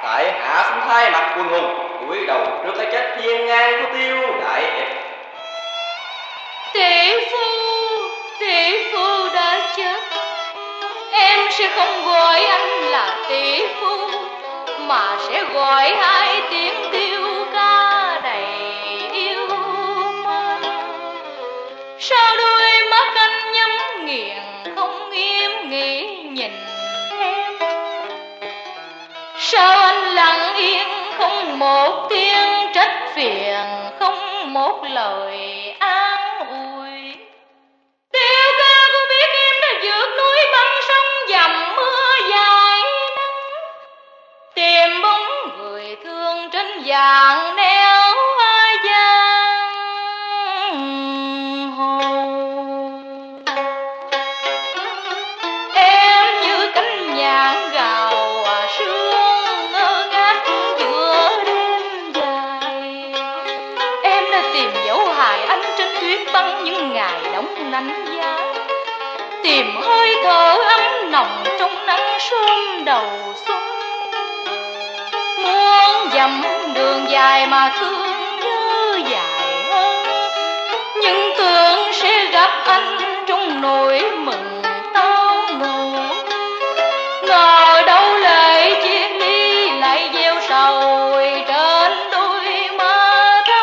phải hạ xuống thay mặt quân hùng, cúi đầu trước cái chết hiên ngang của Tiêu đại hiệp. Tỷ phu đã chết. Em sẽ không gọi anh là tỷ phu, mà sẽ gọi hai tiếng Tiêu ca đầy yêu mến. Sao đôi mắt anh nhắm nghiền không im nghĩ nhìn em? Sao anh lặng yên không một tiếng trách phiền, không một lời an ủi? Tiêu ca có biết em đã vượt núi băng sông dầm mưa dài nắng, tìm bóng người thương trên vàng neo giang hồ. Em như cánh nhạn gào sương ngơ ngác giữa đêm dài. Em đã tìm dấu hài anh trên tuyết băng những ngày đông nắng giá, tìm hơi thở ấm nồng trong nắng sớm đầu xuân. Muốn dặm đường dài mà thương như dài hơn, nhưng tưởng sẽ gặp anh trong nỗi mừng tao ngộ. Ngờ đâu lệ chia ly lại gieo sầu trên đôi má thắm.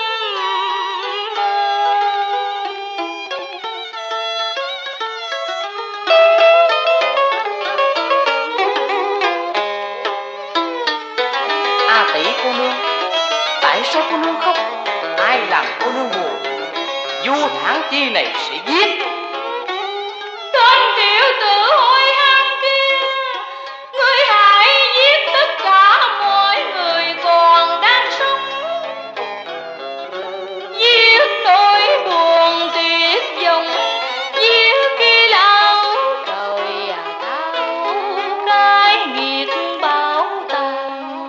Tỷ cô nương, tại sao cô nương khóc? Ai làm cô nương buồn? Du Thản Chi này sẽ giết. Tên tiểu tử hôi hám kia, ngươi hãy giết tất cả mọi người còn đang sống, giết nỗi buồn tuyệt vọng, giết khi lão trời cao cái nghiệt bảo tàng.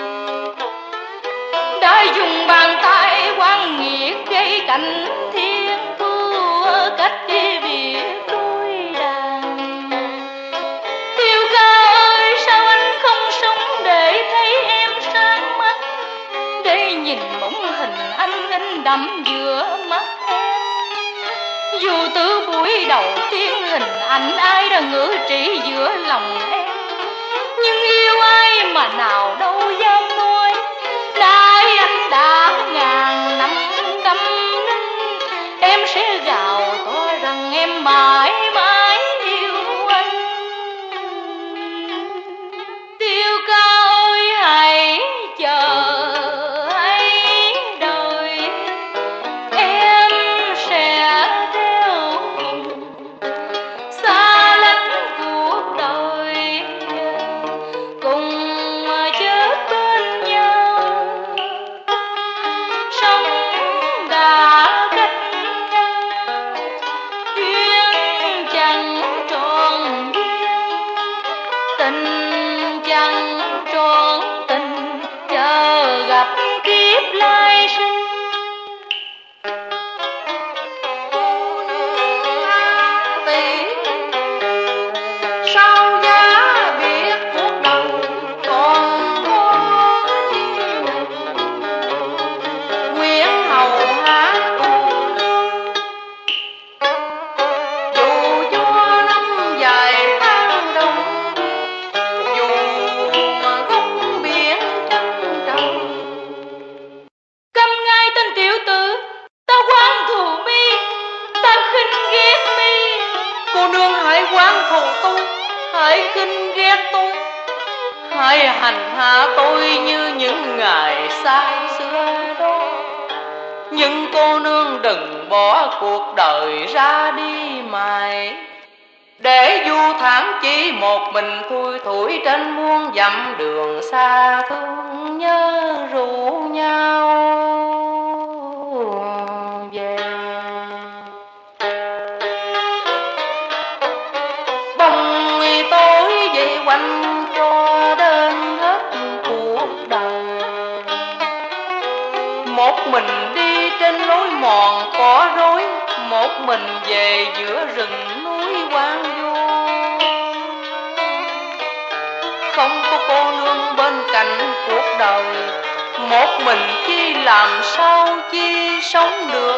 Đã dùng bàn tay quan nghiệt gây cảnh thiên thu cách đi việc đôi đàn. Tiêu ca ơi, sao anh không sống để thấy em sáng mắt, để nhìn bóng hình anh in đậm giữa mắt em? Dù từ buổi đầu tiên hình ảnh ai đã ngự trị giữa lòng em, nhưng yêu ai mà nào đâu dám nói. Nay anh đã ngàn năm câm nín, em sẽ gào to rằng em mãi mãi yêu anh. Tiêu ca ơi, hãy chờ hãy đợi, em sẽ theo cùng xa lánh cuộc đời, cùng chết bên nhau. Sống đã cách nhau, duyên chẳng tròn duyên, tình chẳng tròn tình, chờ gặp kiếp lai sinh. Sao giá biết cuộc đời còn có Nguyễn Hầu hát dù cho năm dài tháng đông, dù góc biển trăng trầu. Câm ngay tên tiểu tử, ta oán thù mi, ta khinh ghét mi. Cô nương hãy oán thù tôi, hãy khinh ghét tôi, hãy hành hạ tôi như những ngày xa xưa đó. Nhưng cô nương đừng bỏ cuộc đời ra đi mãi, để Du Thản Chi một mình thui thủi trên muôn dặm đường xa, thương nhớ rủ nhau về. Bóng tối dậy quanh cho đến hết cuộc đời, một mình đi trên lối mòn có rối, một mình về giữa rừng núi hoang vu. Không có cô nương bên cạnh mình chi làm sao chi sống được.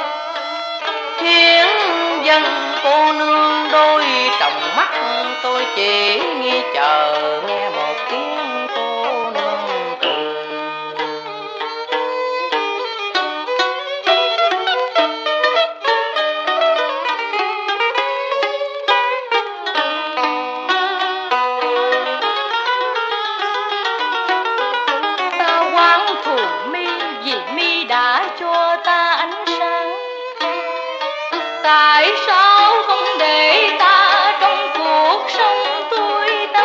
Hiến dân cô nương đôi tròng mắt, tôi chỉ nghi chờ nghe một tiếng cô nương cười. Ta quán thù mi vì mi đã cho ta ánh sáng, tại sao không để ta trong cuộc sống tươi tắn,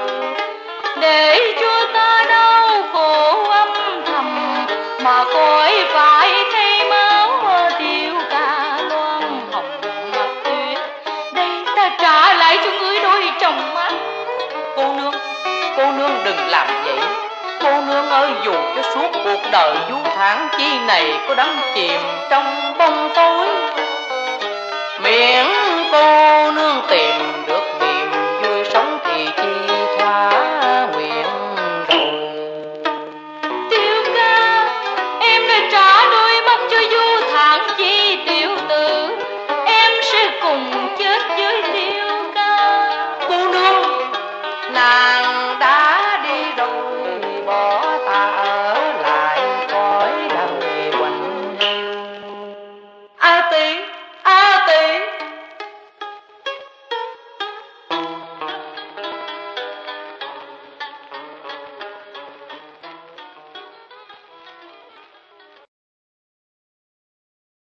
để cho ta đau khổ âm thầm mà cõi phải thay máu tiêu ca loan hồng mặt tuyết. Đây ta trả lại cho ngươi đôi tròng mắt. Cô nương đừng làm vậy. Cô nương ơi, dù cho suốt cuộc đời du thản chi này có đắm chìm trong bóng tối, miễn cô nương tìm